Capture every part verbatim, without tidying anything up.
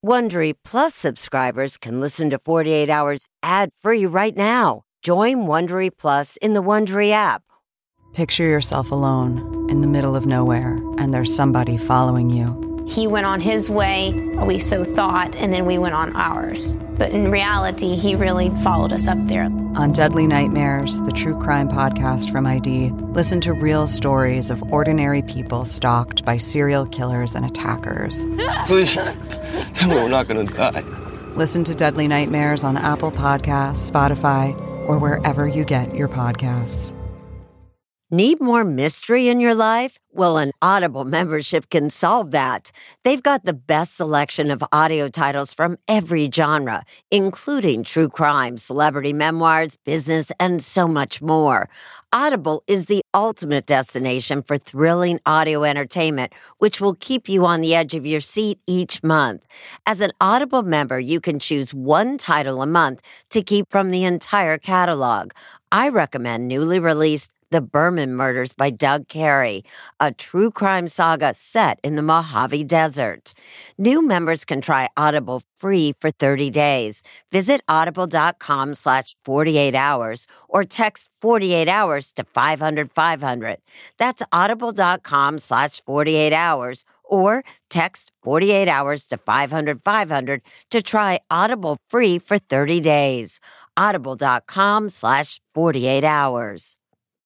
Wondery Plus subscribers can listen to forty-eight hours ad-free right now. Join Wondery Plus in the Wondery app. Picture yourself alone in the middle of nowhere, and there's somebody following you. He went on his way, we so thought, and then we went on ours. But in reality, he really followed us up there. On Deadly Nightmares, the true crime podcast from I D, listen to real stories of ordinary people stalked by serial killers and attackers. Please, tell me we're not going to die. Listen to Deadly Nightmares on Apple Podcasts, Spotify, or wherever you get your podcasts. Need more mystery in your life? Well, an Audible membership can solve that. They've got the best selection of audio titles from every genre, including true crime, celebrity memoirs, business, and so much more. Audible is the ultimate destination for thrilling audio entertainment, which will keep you on the edge of your seat each month. As an Audible member, you can choose one title a month to keep from the entire catalog. I recommend newly released The Berman Murders by Doug Carey, a true crime saga set in the Mojave Desert. New members can try Audible free for thirty days. Visit audible.com slash 48 hours or text forty-eight hours to five hundred five hundred. That's audible.com slash 48 hours or text forty-eight hours to five hundred five hundred to try Audible free for thirty days. Audible.com slash 48 hours.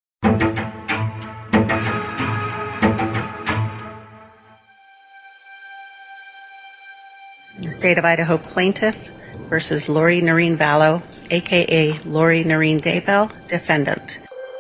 State of Idaho plaintiff versus Lori Noreen Vallow, a k a. Lori Noreen Daybell, defendant.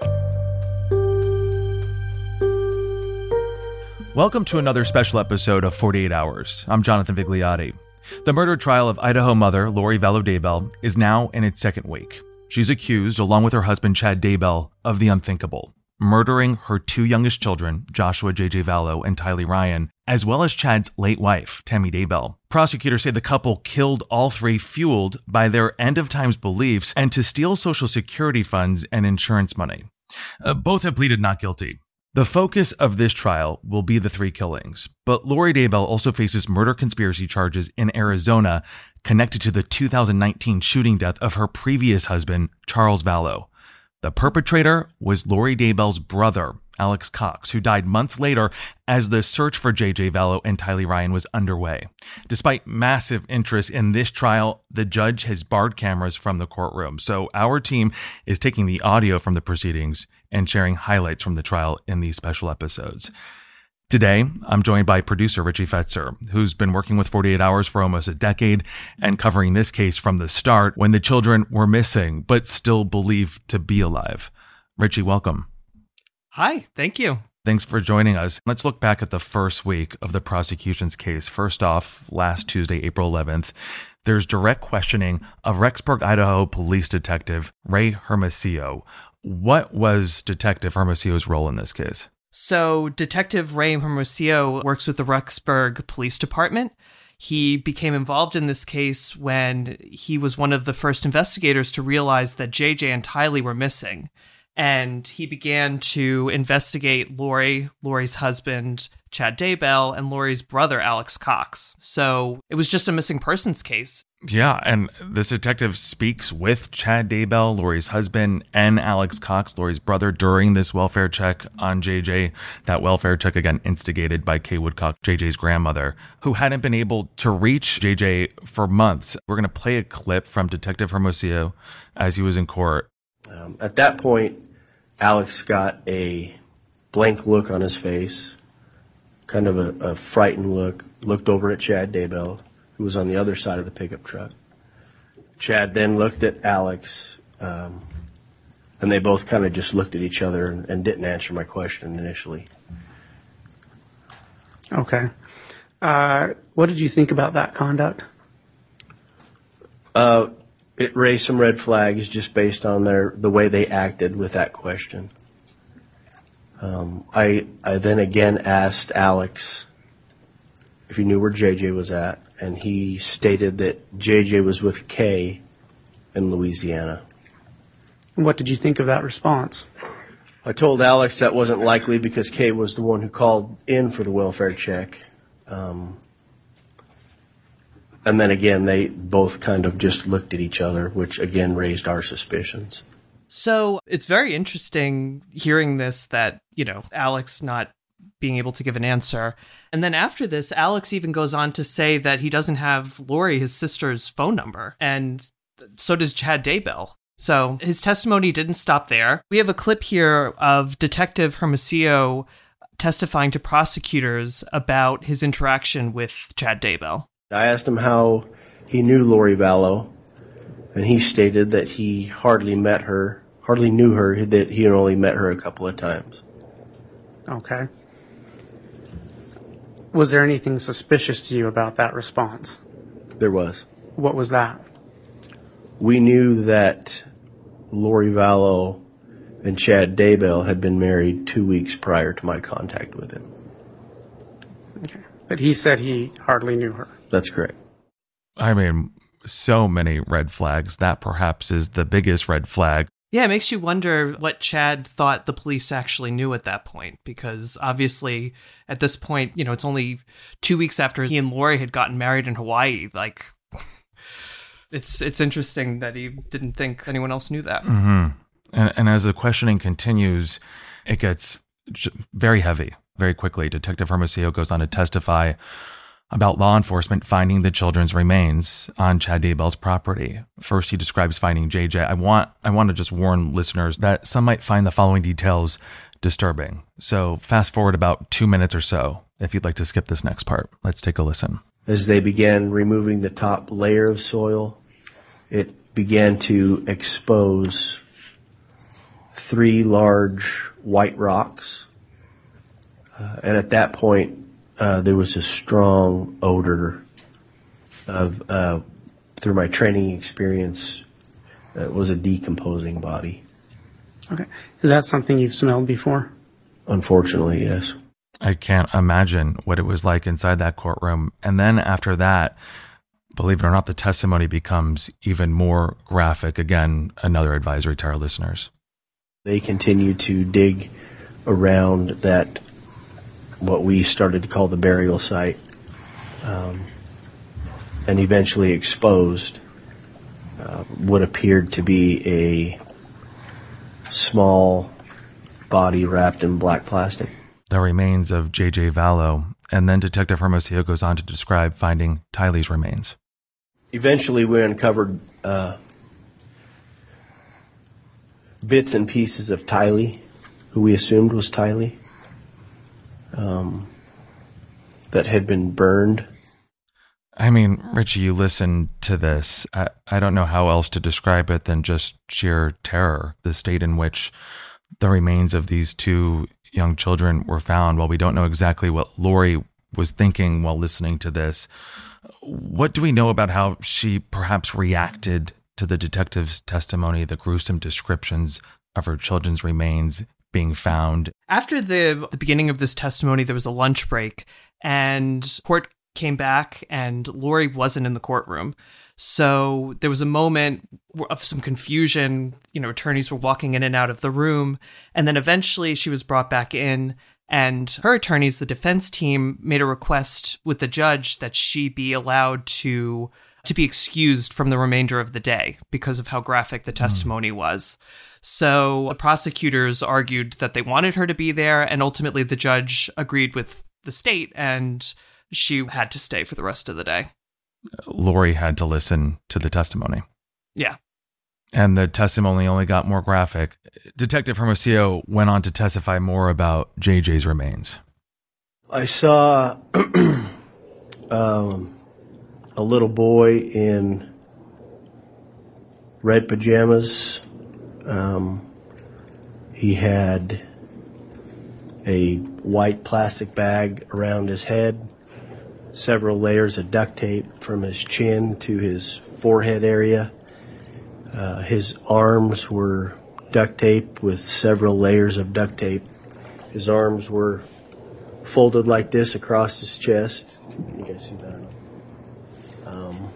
Welcome to another special episode of forty-eight hours. I'm Jonathan Vigliotti. The murder trial of Idaho mother Lori Vallow Daybell is now in its second week. She's accused, along with her husband Chad Daybell, of the unthinkable, murdering her two youngest children, Joshua J J Vallow and Tylee Ryan, as well as Chad's late wife, Tammy Daybell. Prosecutors say the couple killed all three fueled by their end-of-times beliefs and to steal Social Security funds and insurance money. Uh, both have pleaded not guilty. The focus of this trial will be the three killings, but Lori Daybell also faces murder conspiracy charges in Arizona connected to the two thousand nineteen shooting death of her previous husband, Charles Vallow. The perpetrator was Lori Daybell's brother, Alex Cox, who died months later as the search for J J Vallow and Tylee Ryan was underway. Despite massive interest in this trial, the judge has barred cameras from the courtroom, so our team is taking the audio from the proceedings and sharing highlights from the trial in these special episodes. Today, I'm joined by producer Richie Fetzer, who's been working with forty-eight hours for almost a decade and covering this case from the start when the children were missing but still believed to be alive. Richie, welcome. Hi, thank you. Thanks for joining us. Let's look back at the first week of the prosecution's case. First off, last Tuesday, April eleventh, there's direct questioning of Rexburg, Idaho police detective Ray Hermosillo. What was Detective Hermosillo's role in this case? So Detective Ray Hermosillo works with the Rexburg Police Department. He became involved in this case when he was one of the first investigators to realize that J J and Tylee were missing. And he began to investigate Lori, Lori's husband, Chad Daybell, and Lori's brother, Alex Cox. So it was just a missing persons case. Yeah, and this detective speaks with Chad Daybell, Lori's husband, and Alex Cox, Lori's brother, during this welfare check on J J. That welfare check, again, instigated by Kay Woodcock, J J's grandmother, who hadn't been able to reach J J for months. We're going to play a clip from Detective Hermosillo as he was in court. Um, at that point, Alex got a blank look on his face, kind of a, a frightened look, looked over at Chad Daybell, who was on the other side of the pickup truck. Chad then looked at Alex, um, and they both kind of just looked at each other and, and didn't answer my question initially. Okay. Uh, what did you think about that conduct? Uh, it raised some red flags just based on their the way they acted with that question. Um, I I then again asked Alex if he knew where J J was at, and he stated that J J was with Kay in Louisiana. What did you think of that response? I told Alex that wasn't likely because Kay was the one who called in for the welfare check. Um, And then again, they both kind of just looked at each other, which again raised our suspicions. So it's very interesting hearing this, that, you know, Alex not being able to give an answer. And then after this, Alex even goes on to say that he doesn't have Lori, his sister's, phone number. And so does Chad Daybell. So his testimony didn't stop there. We have a clip here of Detective Hermosillo testifying to prosecutors about his interaction with Chad Daybell. I asked him how he knew Lori Vallow, and he stated that he hardly met her, hardly knew her, that he had only met her a couple of times. Okay. Was there anything suspicious to you about that response? There was. What was that? We knew that Lori Vallow and Chad Daybell had been married two weeks prior to my contact with him. Okay. But he said he hardly knew her. That's correct. I mean, so many red flags. That perhaps is the biggest red flag. Yeah, it makes you wonder what Chad thought the police actually knew at that point, because obviously at this point, you know, it's only two weeks after he and Lori had gotten married in Hawaii. Like, it's it's interesting that he didn't think anyone else knew that. Mm-hmm. And, and as the questioning continues, it gets very heavy very quickly. Detective Hermosillo goes on to testify about law enforcement finding the children's remains on Chad Daybell's property. First, he describes finding J J. I want I want to just warn listeners that some might find the following details disturbing. So fast forward about two minutes or so, if you'd like to skip this next part. Let's take a listen. As they began removing the top layer of soil, it began to expose three large white rocks. Uh, and at that point, Uh, there was a strong odor of, uh, through my training experience, uh, it was a decomposing body. Okay. Is that something you've smelled before? Unfortunately, yes. I can't imagine what it was like inside that courtroom. And then after that, believe it or not, the testimony becomes even more graphic. Again, another advisory to our listeners. They continued to dig around that, what we started to call the burial site, um, and eventually exposed uh, what appeared to be a small body wrapped in black plastic. The remains of J J Vallow, and then Detective Hermosillo goes on to describe finding Tylee's remains. Eventually we uncovered uh, bits and pieces of Tylee, who we assumed was Tylee. Um, that had been burned. I mean, Richie, you listen to this. I, I don't know how else to describe it than just sheer terror. The state in which the remains of these two young children were found. While we don't know exactly what Lori was thinking while listening to this, what do we know about how she perhaps reacted to the detective's testimony, the gruesome descriptions of her children's remains being found? After the, the beginning of this testimony, there was a lunch break, and court came back, and Lori wasn't in the courtroom. So there was a moment of some confusion. You know, attorneys were walking in and out of the room, and then eventually she was brought back in, and her attorneys, the defense team, made a request with the judge that she be allowed to to be excused from the remainder of the day because of how graphic the testimony mm. was. So the prosecutors argued that they wanted her to be there, and ultimately the judge agreed with the state, and she had to stay for the rest of the day. Lori had to listen to the testimony. Yeah. And the testimony only got more graphic. Detective Hermosillo went on to testify more about J J's remains. I saw um, a little boy in red pajamas. Um, he had a white plastic bag around his head, several layers of duct tape from his chin to his forehead area. Uh, his arms were duct taped with several layers of duct tape. His arms were folded like this across his chest. You guys see that? Um,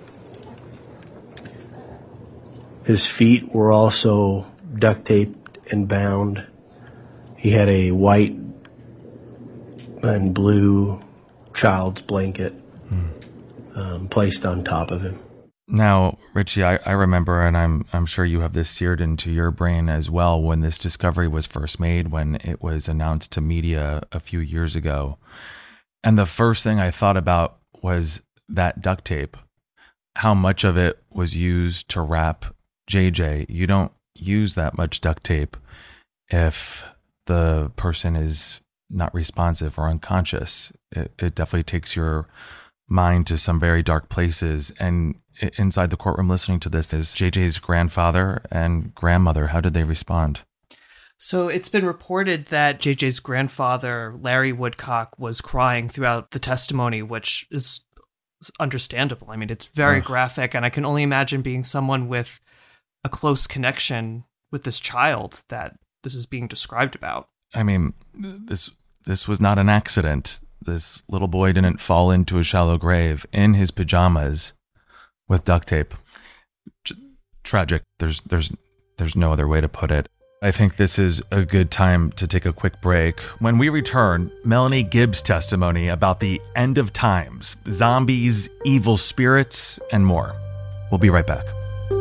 his feet were also duct taped and bound. He had a white and blue child's blanket. Mm. um, placed on top of him. Now, Richie, I, I remember, and I'm I'm sure you have this seared into your brain as well, when this discovery was first made, when it was announced to media a few years ago. And the first thing I thought about was that duct tape, how much of it was used to wrap J J. You don't use that much duct tape if the person is not responsive or unconscious. It, it definitely takes your mind to some very dark places. And inside the courtroom listening to this, there's J J's grandfather and grandmother. How did they respond? So it's been reported that J J's grandfather, Larry Woodcock, was crying throughout the testimony, which is understandable. I mean, it's very Ugh. graphic, and I can only imagine being someone with a close connection with this child that this is being described about. I mean, this this was not an accident. This little boy didn't fall into a shallow grave in his pajamas with duct tape. T- tragic. There's there's there's no other way to put it. I think this is a good time to take a quick break. When we return, Melanie Gibbs' testimony about the end of times, zombies, evil spirits, and more. We'll be right back.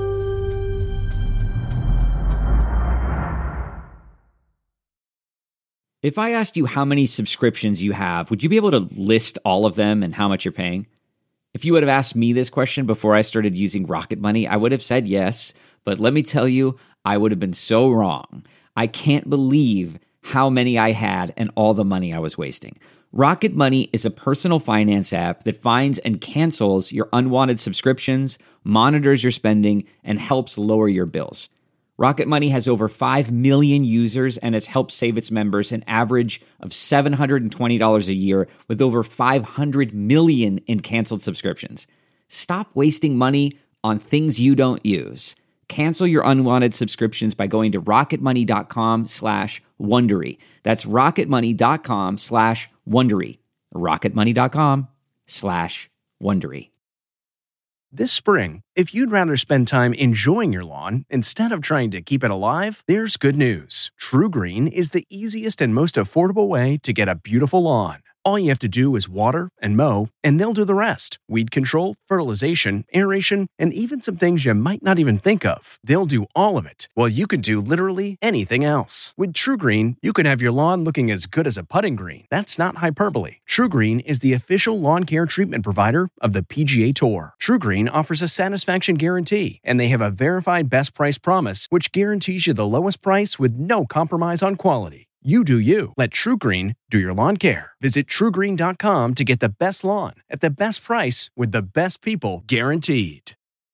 If I asked you how many subscriptions you have, would you be able to list all of them and how much you're paying? If you would have asked me this question before I started using Rocket Money, I would have said yes, but let me tell you, I would have been so wrong. I can't believe how many I had and all the money I was wasting. Rocket Money is a personal finance app that finds and cancels your unwanted subscriptions, monitors your spending, and helps lower your bills. Rocket Money has over five million users and has helped save its members an average of seven hundred twenty dollars a year with over five hundred million in canceled subscriptions. Stop wasting money on things you don't use. Cancel your unwanted subscriptions by going to rocketmoney.com slash Wondery. That's rocketmoney.com slash Wondery. rocketmoney.com slash Wondery. This spring, if you'd rather spend time enjoying your lawn instead of trying to keep it alive, there's good news. TruGreen is the easiest and most affordable way to get a beautiful lawn. All you have to do is water and mow, and they'll do the rest. Weed control, fertilization, aeration, and even some things you might not even think of. They'll do all of it, while you can do literally anything else. With TruGreen, you can have your lawn looking as good as a putting green. That's not hyperbole. TruGreen is the official lawn care treatment provider of the P G A Tour. TruGreen offers a satisfaction guarantee, and they have a verified best price promise, which guarantees you the lowest price with no compromise on quality. You do you. Let TruGreen do your lawn care. Visit True Green dot com to get the best lawn at the best price with the best people guaranteed.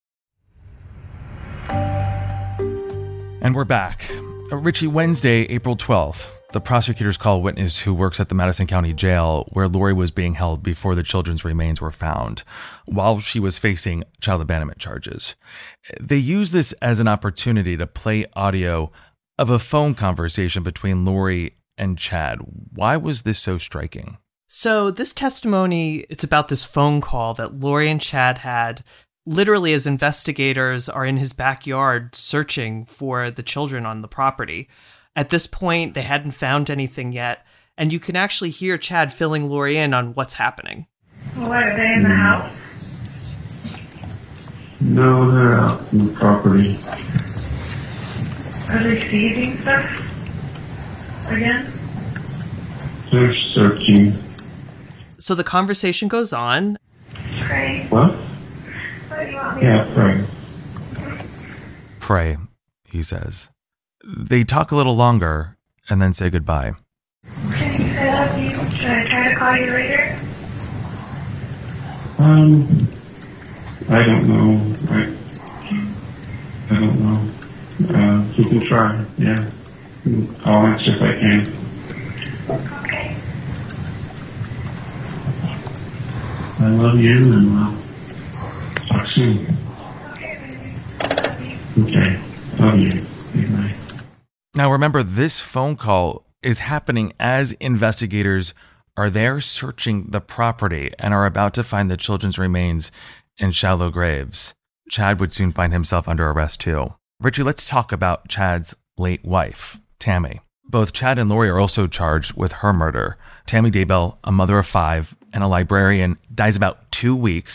And we're back. Richie, Wednesday, April twelfth, the prosecutors call a witness who works at the Madison County Jail where Lori was being held before the children's remains were found, while she was facing child abandonment charges. They use this as an opportunity to play audio of a phone conversation between Lori and Chad. Why was this so striking? So this testimony, it's about this phone call that Lori and Chad had literally as investigators are in his backyard searching for the children on the property. At this point, they hadn't found anything yet, and you can actually hear Chad filling Lori in on what's happening. What, are they in the house? No, they're out in the property. Are they seizing stuff again? They're searching. So the conversation goes on. Pray. What? What do you want me Yeah, to pray. Pray, he says. They talk a little longer and then say goodbye. Can you say I love you? Should I try to call you later? Um, I don't know. I, I don't know. Uh, you can try, yeah. I'll answer if I can. Okay. I love you, and we'll talk soon. Okay, baby. Love you. Okay, love you. Good night. Now remember, this phone call is happening as investigators are there searching the property and are about to find the children's remains in shallow graves. Chad would soon find himself under arrest too. Richie, let's talk about Chad's late wife, Tammy. Both Chad and Lori are also charged with her murder. Tammy Daybell, a mother of five and a librarian, dies about two weeks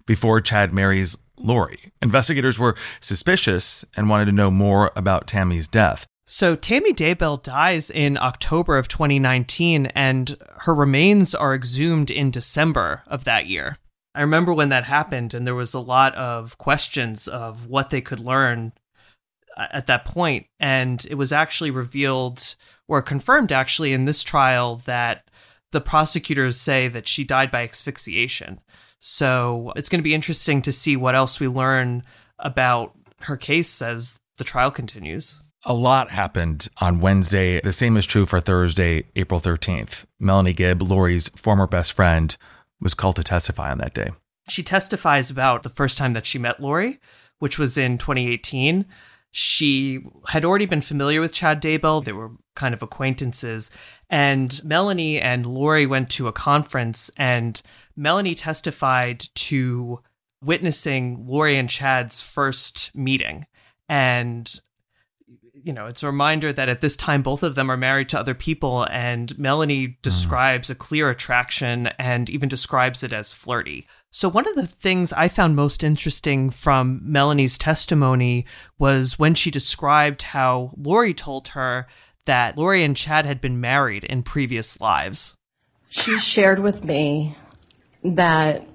before Chad marries Lori. Investigators were suspicious and wanted to know more about Tammy's death. So Tammy Daybell dies in October of twenty nineteen, and her remains are exhumed in December of that year. I remember when that happened, and there was a lot of questions of what they could learn at that point. And it was actually revealed, or confirmed actually, in this trial that the prosecutors say that she died by asphyxiation. So it's going to be interesting to see what else we learn about her case as the trial continues. A lot happened on Wednesday. The same is true for Thursday, April thirteenth. Melanie Gibb, Lori's former best friend, was called to testify on that day. She testifies about the first time that she met Lori, which was in twenty eighteen. She had already been familiar with Chad Daybell. They were kind of acquaintances. And Melanie and Lori went to a conference, and Melanie testified to witnessing Lori and Chad's first meeting. And you know, it's a reminder that at this time, both of them are married to other people, and Melanie describes a clear attraction and even describes it as flirty. So one of the things I found most interesting from Melanie's testimony was when she described how Lori told her that Lori and Chad had been married in previous lives. She shared with me that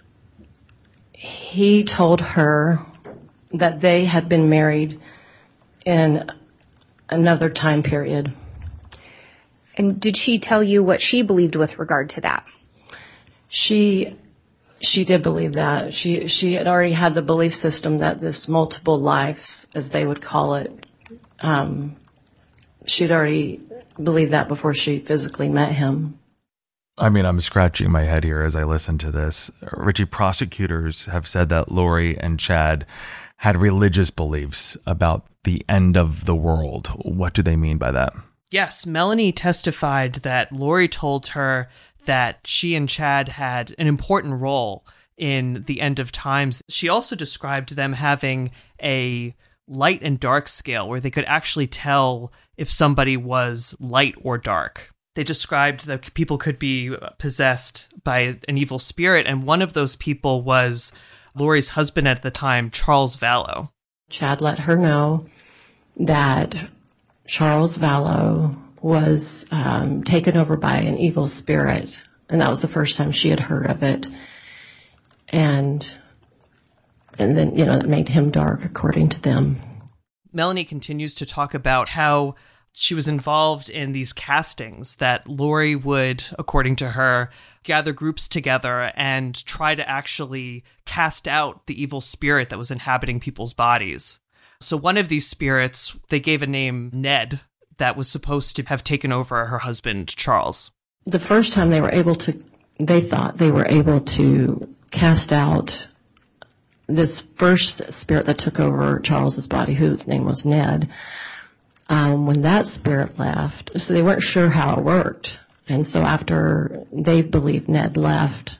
he told her that they had been married in another time period. And did she tell you what she believed with regard to that? She she did believe that. She she had already had the belief system that this multiple lives, as they would call it, um, she'd already believed that before she physically met him. I mean, I'm scratching my head here as I listen to this. Richie, prosecutors have said that Lori and Chad had religious beliefs about the end of the world. What do they mean by that? Yes, Melanie testified that Lori told her that she and Chad had an important role in the end of times. She also described them having a light and dark scale where they could actually tell if somebody was light or dark. They described that people could be possessed by an evil spirit, and one of those people was Lori's husband at the time, Charles Vallow. Chad let her know that Charles Vallow was um, taken over by an evil spirit, and that was the first time she had heard of it. And and then, you know, that made him dark, according to them. Melanie continues to talk about how she was involved in these castings that Lori would, according to her, gather groups together and try to actually cast out the evil spirit that was inhabiting people's bodies. So one of these spirits, they gave a name, Ned, that was supposed to have taken over her husband, Charles. The first time they were able to, they thought they were able to cast out this first spirit that took over Charles's body, whose name was Ned. Um, when that spirit left, so they weren't sure how it worked. And so after they believed Ned left,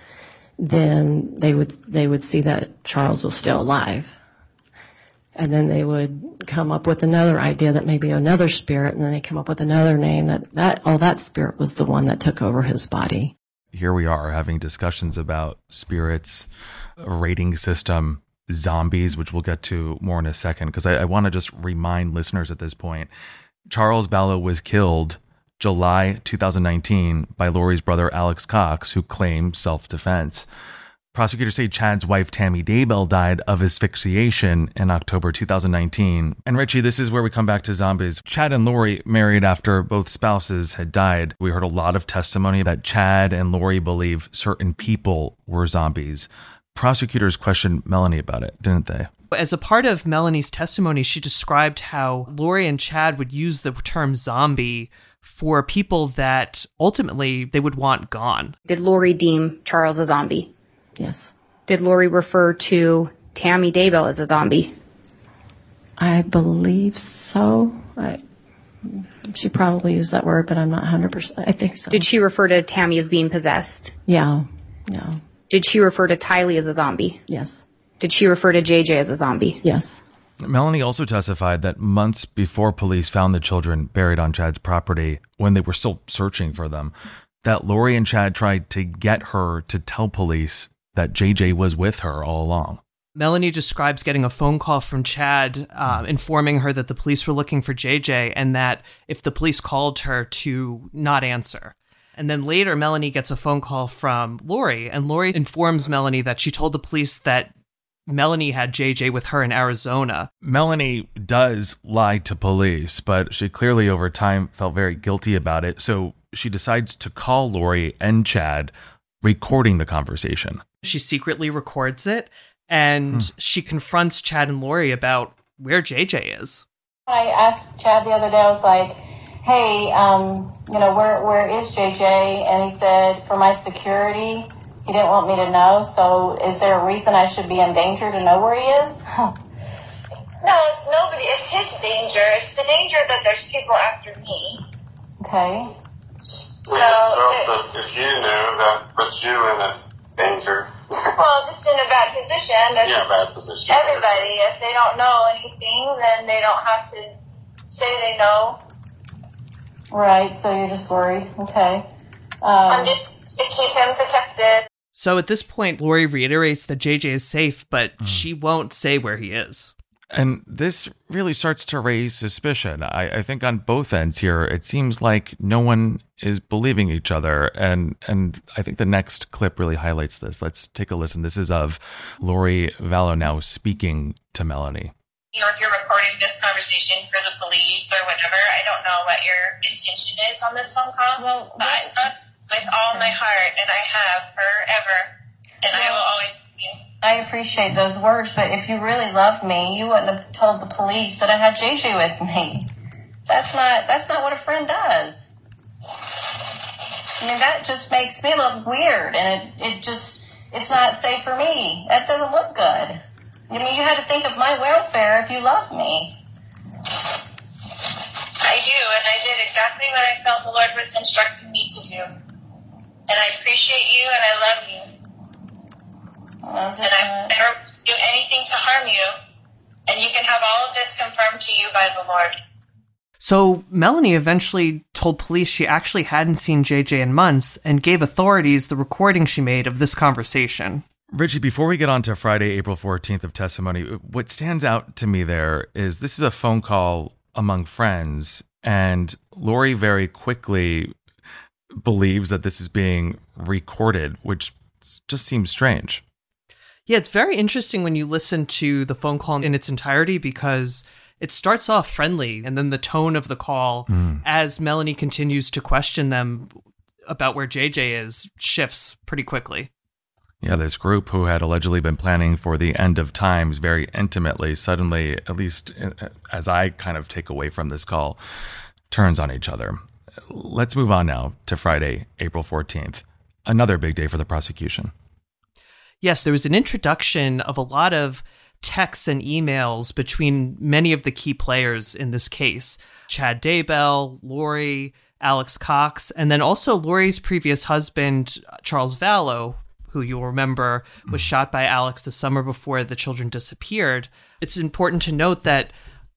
then they would they would see that Charles was still alive. And then they would come up with another idea that maybe another spirit, and then they come up with another name that, that oh, that spirit was the one that took over his body. Here we are having discussions about spirits, a rating system, zombies, which we'll get to more in a second, because I, I want to just remind listeners at this point, Charles Vallow was killed July two thousand nineteen by Lori's brother Alex Cox, who claimed self-defense. Prosecutors say Chad's wife Tammy Daybell died of asphyxiation in October two thousand nineteen. And Richie, this is where we come back to zombies. Chad and Lori married after both spouses had died. We heard a lot of testimony that Chad and Lori believe certain people were zombies. Prosecutors questioned Melanie about it, didn't they? As a part of Melanie's testimony, she described how Lori and Chad would use the term zombie for people that ultimately they would want gone. Did Lori deem Charles a zombie? Yes. Did Lori refer to Tammy Daybell as a zombie? I believe so. I, she probably used that word, but I'm not one hundred percent. I think so. Did she refer to Tammy as being possessed? Yeah. Yeah. Did she refer to Tylee as a zombie? Yes. Did she refer to J J as a zombie? Yes. Melanie also testified that months before police found the children buried on Chad's property, when they were still searching for them, that Lori and Chad tried to get her to tell police that J J was with her all along. Melanie describes getting a phone call from Chad uh, informing her that the police were looking for J J and that if the police called her to not answer. And then later, Melanie gets a phone call from Lori, and Lori informs Melanie that she told the police that Melanie had J J with her in Arizona. Melanie does lie to police, but she clearly over time felt very guilty about it, so she decides to call Lori and Chad, recording the conversation. She secretly records it, and hmm. she confronts Chad and Lori about where J J is. I asked Chad the other day, I was like, hey, um, you know, where where is J J? And he said, for my security, he didn't want me to know, so is there a reason I should be in danger to know where he is? No, it's nobody. It's his danger. It's the danger that there's people after me. Okay. So, well, if you knew, that puts you in a danger. Well, just in a bad position. There's yeah, bad position. Everybody, if they don't know anything, then they don't have to say they know. Right, so you're just worried. Okay. Um, I'm just to keep him protected. So at this point, Lori reiterates that J J is safe, but mm. she won't say where he is. And this really starts to raise suspicion. I, I think on both ends here, it seems like no one is believing each other. And and I think the next clip really highlights this. Let's take a listen. This is of Lori Vallow now speaking to Melanie. You know, if you're recording this conversation for the police or whatever, I don't know what your intention is on this phone call. Well, but I love with all my heart, and I have forever, and well, I will always love you. I appreciate those words, but if you really loved me, you wouldn't have told the police that I had J J with me. That's not that's not what a friend does. I mean, that just makes me look weird, and it, it just, it's not safe for me. That doesn't look good. I mean, you had to think of my welfare if you love me. I do, and I did exactly what I felt the Lord was instructing me to do. And I appreciate you, and I love you. Well, and I've never do anything to harm you. And you can have all of this confirmed to you by the Lord. So Melanie eventually told police she actually hadn't seen J J in months and gave authorities the recording she made of this conversation. Richie, before we get on to Friday, April fourteenth of testimony, what stands out to me there is this is a phone call among friends, and Lori very quickly believes that this is being recorded, which just seems strange. Yeah, it's very interesting when you listen to the phone call in its entirety because it starts off friendly, and then the tone of the call, mm. as Melanie continues to question them about where J J is, shifts pretty quickly. Yeah, this group who had allegedly been planning for the end of times very intimately, suddenly, at least as I kind of take away from this call, turns on each other. Let's move on now to Friday, April fourteenth, another big day for the prosecution. Yes, there was an introduction of a lot of texts and emails between many of the key players in this case. Chad Daybell, Lori, Alex Cox, and then also Lori's previous husband, Charles Vallow, who you'll remember was shot by Alex the summer before the children disappeared. It's important to note that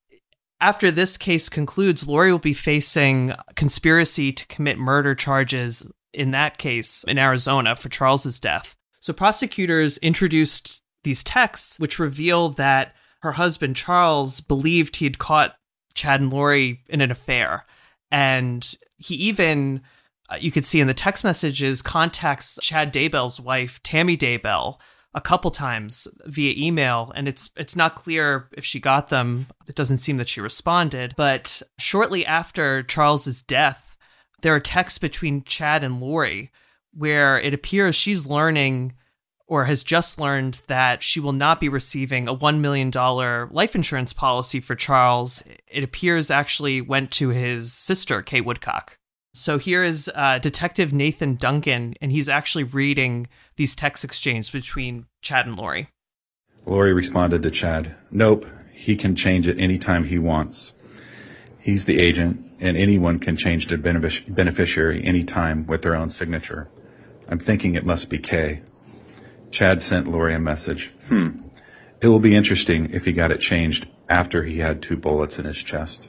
after this case concludes, Lori will be facing conspiracy to commit murder charges in that case in Arizona for Charles's death. So prosecutors introduced these texts, which reveal that her husband, Charles, believed he had caught Chad and Lori in an affair. And he even, uh, you could see in the text messages, contacts Chad Daybell's wife, Tammy Daybell, a couple times via email. And it's it's not clear if she got them. It doesn't seem that she responded. But shortly after Charles's death, there are texts between Chad and Lori where it appears she's learning or has just learned that she will not be receiving a one million dollars life insurance policy for Charles. It appears actually went to his sister, Kay Woodcock. So here is uh, Detective Nathan Duncan, and he's actually reading these text exchanges between Chad and Lori. Lori responded to Chad, "Nope, he can change it anytime he wants. He's the agent, and anyone can change the benefic- beneficiary anytime with their own signature. I'm thinking it must be Kay." Chad sent Lori a message. Hmm. It will be interesting if he got it changed after he had two bullets in his chest.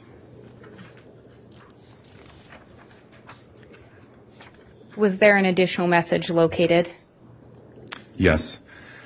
Was there an additional message located? Yes.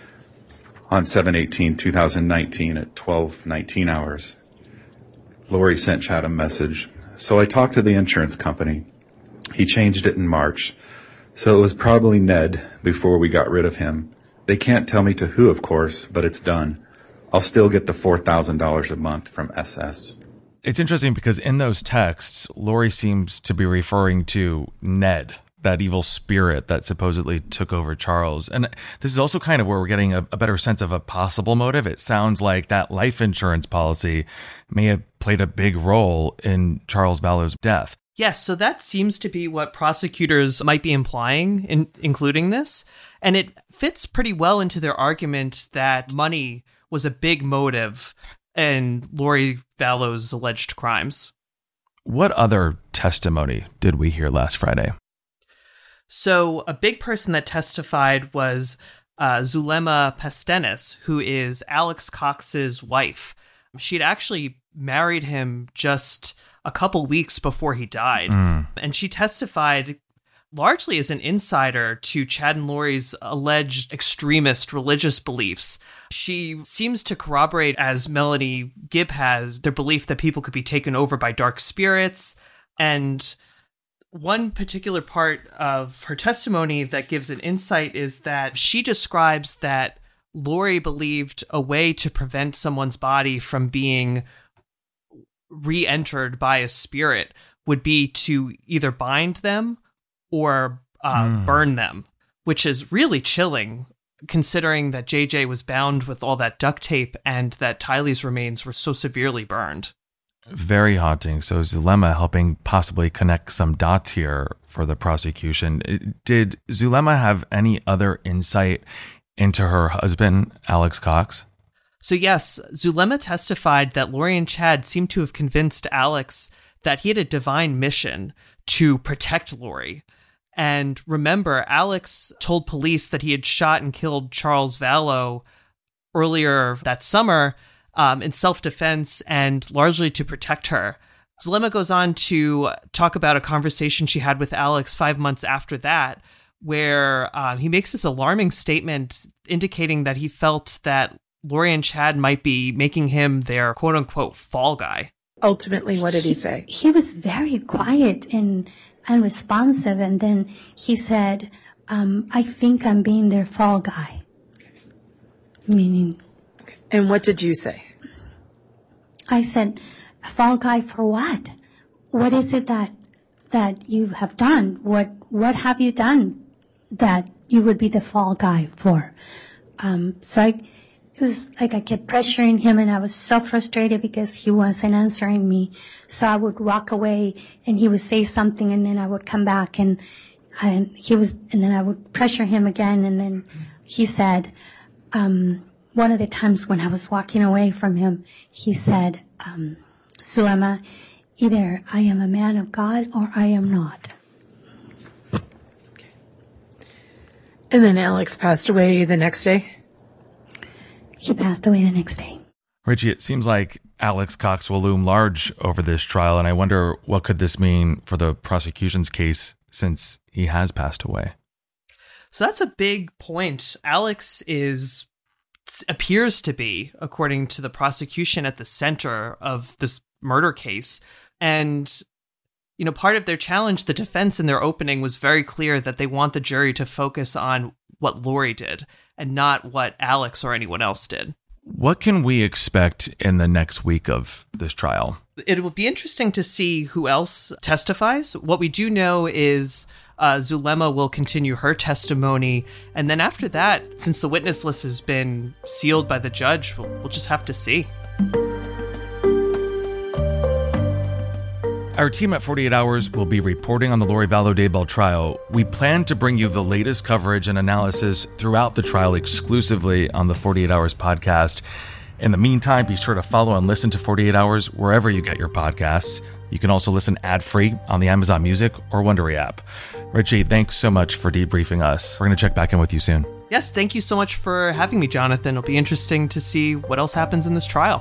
On seven eighteen twenty nineteen at twelve nineteen hours, Lori sent Chad a message. So I talked to the insurance company. He changed it in March. So it was probably Ned before we got rid of him. They can't tell me to who, of course, but it's done. I'll still get the four thousand dollars a month from S S. It's interesting because in those texts, Lori seems to be referring to Ned, that evil spirit that supposedly took over Charles. And this is also kind of where we're getting a, a better sense of a possible motive. It sounds like that life insurance policy may have played a big role in Charles Vallow's death. Yes, so that seems to be what prosecutors might be implying in including this. And it fits pretty well into their argument that money was a big motive in Lori Vallow's alleged crimes. What other testimony did we hear last Friday? So a big person that testified was uh, Zulema Pastenis, who is Alex Cox's wife. She'd actually married him just a couple weeks before he died. Mm. And she testified largely as an insider to Chad and Lori's alleged extremist religious beliefs. She seems to corroborate, as Melanie Gibb has, their belief that people could be taken over by dark spirits. And one particular part of her testimony that gives an insight is that she describes that Lori believed a way to prevent someone's body from being re-entered by a spirit would be to either bind them or uh, mm. burn them, which is really chilling considering that J J was bound with all that duct tape and that Tylee's remains were so severely burned. Very haunting. So Zulema helping possibly connect some dots here for the prosecution. Did Zulema have any other insight into her husband, Alex Cox? So yes, Zulema testified that Lori and Chad seemed to have convinced Alex that he had a divine mission to protect Lori. And remember, Alex told police that he had shot and killed Charles Vallow earlier that summer um, in self-defense and largely to protect her. Zulema goes on to talk about a conversation she had with Alex five months after that, where um, he makes this alarming statement indicating that he felt that Lori and Chad might be making him their quote-unquote fall guy. Ultimately, what did he say? He was very quiet and unresponsive, and then he said, um, I think I'm being their fall guy. Meaning... And what did you say? I said, fall guy for what? What is it that that you have done? What what have you done that you would be the fall guy for? Um, so I... It was like I kept pressuring him, and I was so frustrated because he wasn't answering me. So I would walk away, and he would say something, and then I would come back, and, and he was, and then I would pressure him again, and then he said, um, one of the times when I was walking away from him, he said, um, Zulema, either I am a man of God or I am not. Okay. And then Alex passed away the next day? He passed away the next day. Richie, it seems like Alex Cox will loom large over this trial, and I wonder what could this mean for the prosecution's case since he has passed away. So that's a big point. Alex is appears to be, according to the prosecution, at the center of this murder case. And, you know, part of their challenge, the defense in their opening was very clear that they want the jury to focus on what Lori did and not what Alex or anyone else did. What can we expect in the next week of this trial? It will be interesting to see who else testifies. What we do know is uh, Zulema will continue her testimony. And then after that, since the witness list has been sealed by the judge, we'll, we'll just have to see. Our team at forty-eight hours will be reporting on the Lori Vallow Daybell trial. We plan to bring you the latest coverage and analysis throughout the trial exclusively on the forty-eight hours podcast. In the meantime, be sure to follow and listen to forty-eight hours wherever you get your podcasts. You can also listen ad-free on the Amazon Music or Wondery app. Richie, thanks so much for debriefing us. We're going to check back in with you soon. Yes, thank you so much for having me, Jonathan. It'll be interesting to see what else happens in this trial.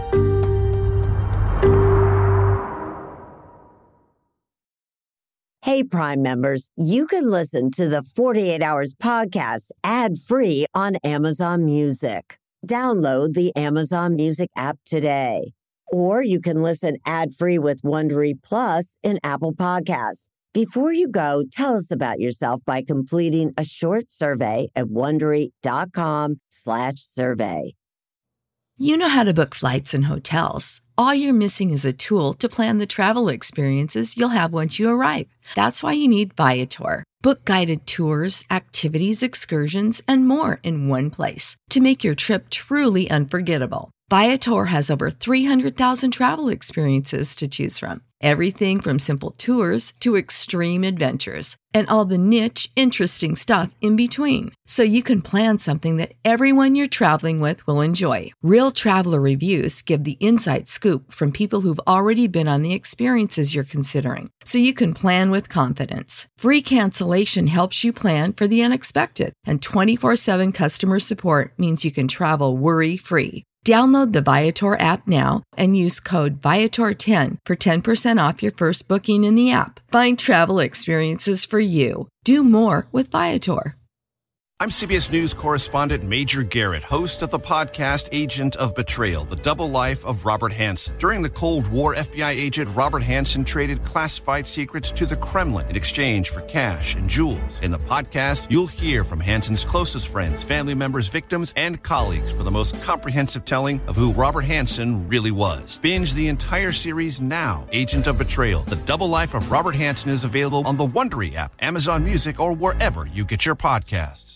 Hey, Hey, Prime members, you can listen to the forty-eight Hours podcast ad-free on Amazon Music. Download the Amazon Music app today. Or you can listen ad-free with Wondery Plus in Apple Podcasts. Before you go, tell us about yourself by completing a short survey at Wondery.com slash survey. You know how to book flights and hotels. All you're missing is a tool to plan the travel experiences you'll have once you arrive. That's why you need Viator. Book guided tours, activities, excursions, and more in one place to make your trip truly unforgettable. Viator has over three hundred thousand travel experiences to choose from. Everything from simple tours to extreme adventures and all the niche, interesting stuff in between. So you can plan something that everyone you're traveling with will enjoy. Real traveler reviews give the inside scoop from people who've already been on the experiences you're considering. So you can plan with confidence. Free cancellation helps you plan for the unexpected. And twenty-four seven customer support means you can travel worry-free. Download the Viator app now and use code Viator ten for ten percent off your first booking in the app. Find travel experiences for you. Do more with Viator. I'm C B S News correspondent Major Garrett, host of the podcast Agent of Betrayal, The Double Life of Robert Hanssen. During the Cold War, F B I agent Robert Hanssen traded classified secrets to the Kremlin in exchange for cash and jewels. In the podcast, you'll hear from Hanssen's closest friends, family members, victims, and colleagues for the most comprehensive telling of who Robert Hanssen really was. Binge the entire series now. Agent of Betrayal, The Double Life of Robert Hanssen is available on the Wondery app, Amazon Music, or wherever you get your podcasts.